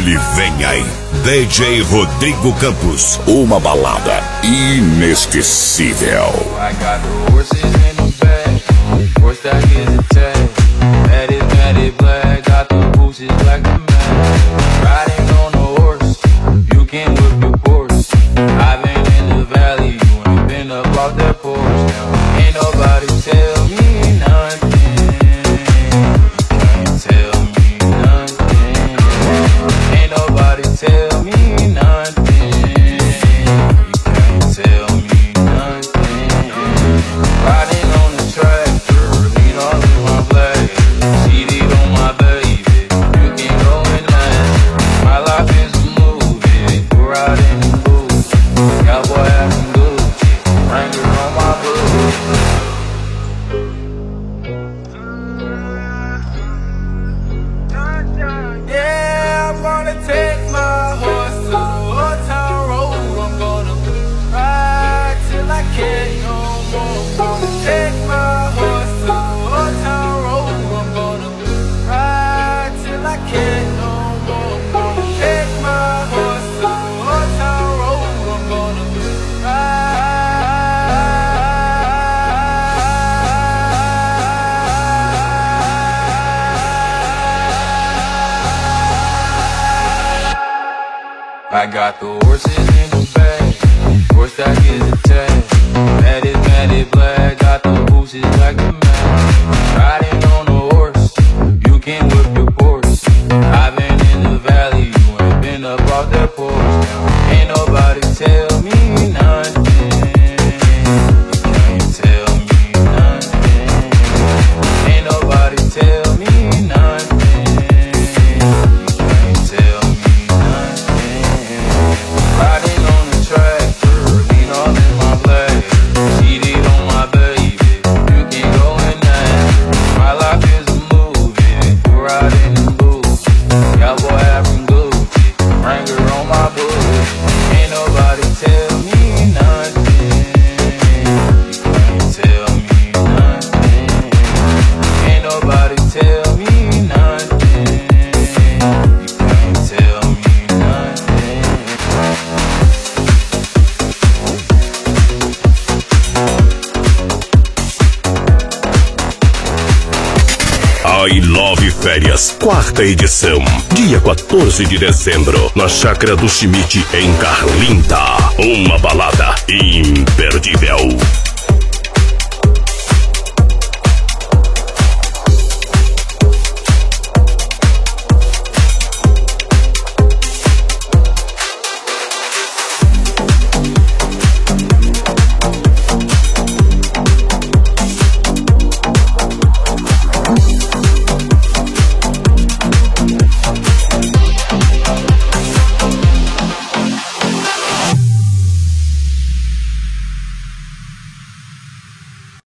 Ele vem aí, DJ Rodrigo Campos, uma balada inesquecível. I got the horses in the back, horse that is a tag. Matted black, got the bushes like the man. Riding on a horse, you can whip your Porsche. I've been in the valley, you ain't been up off that porch. Now ain't nobody tell me nothing. You can't tell me nothing. Ain't nobody tell me nothing. You can't tell me nothing. Riding on the tractor, lean all in my black. CD on my baby, you can go and ask. My life is a movie, we're out in the booth. Cowboy hat and Gucci, Wrangler on my boots. Yeah, I'm gonna take my horse to the Old Town Road. I'm gonna ride till I can't no more. I'm gonna take my horse to the Old Town Road. I'm gonna ride till I can't no more. I'm gonna take my horse to the Old Town Road. I'm gonna ride. I got the horses in the back, horse that is a tag. Matted black, got the bushes like the man. Riding on a horse, you can whip your Porsche. I've been in the valley, you ain't been up off that porch. Now ain't nobody tell me nothing. You can't tell me nothing. Ain't nobody tell me nothing. You can't tell me nothing. Riding on the tractor, lean all in my black. CD on my baby, you can go and ask. My life is a movie, we're out in the booth. Cowboy hat from Gucci, Wrangler on my boots. Ain't nobody tell me nothing. You can't tell me nothing. Ain't nobody tell me nothing. You can't tell me nothing. I Love Férias, quarta edição, dia 14 de dezembro, na Chácara do Schmidt, em Carlinda. Uma balada imperdível.